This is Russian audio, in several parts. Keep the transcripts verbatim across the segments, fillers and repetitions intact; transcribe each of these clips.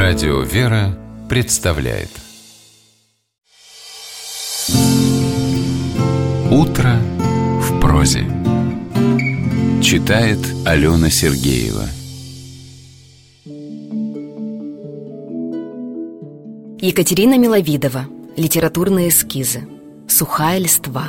Радио «Вера» представляет «Утро в прозе». Читает Алена Сергеева. Екатерина Миловидова. Литературные эскизы. Сухая листва.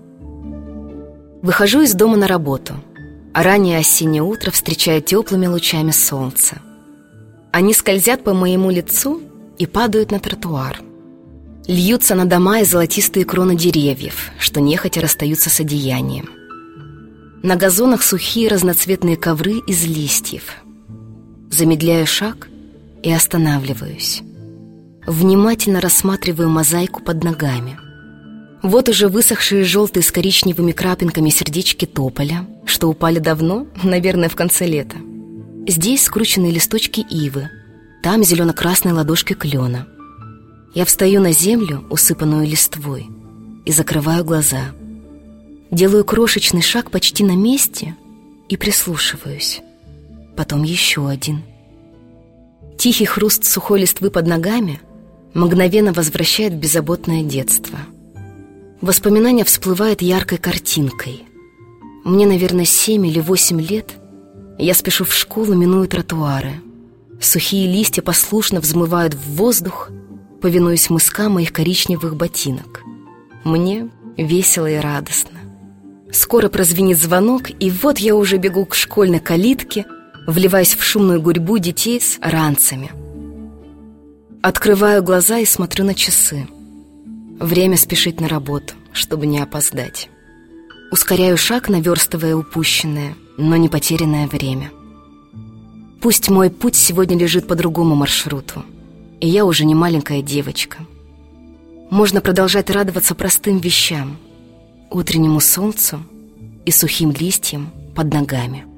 Выхожу из дома на работу, а раннее осеннее утро встречает теплыми лучами солнца. Они скользят по моему лицу и падают на тротуар. Льются на дома и золотистые кроны деревьев, что нехотя расстаются с одеянием. На газонах сухие разноцветные ковры из листьев. Замедляю шаг и останавливаюсь. Внимательно рассматриваю мозаику под ногами. Вот уже высохшие желтые с коричневыми крапинками сердечки тополя, что упали давно, наверное, в конце лета. Здесь скрученные листочки ивы, там зелено-красные ладошки клена. Я встаю на землю, усыпанную листвой, и закрываю глаза. Делаю крошечный шаг почти на месте и прислушиваюсь. Потом еще один. Тихий хруст сухой листвы под ногами мгновенно возвращает в беззаботное детство. Воспоминания всплывают яркой картинкой. Мне, наверное, семь или восемь лет. Я спешу в школу, минуя тротуары. Сухие листья послушно взмывают в воздух, повинуясь мыскам моих коричневых ботинок. Мне весело и радостно. Скоро прозвенит звонок, и вот я уже бегу к школьной калитке, вливаясь в шумную гурьбу детей с ранцами. Открываю глаза и смотрю на часы. Время спешить на работу, чтобы не опоздать. Ускоряю шаг, наверстывая упущенное, но не потерянное время. Пусть мой путь сегодня лежит по другому маршруту, и я уже не маленькая девочка. Можно продолжать радоваться простым вещам, утреннему солнцу и сухим листьям под ногами.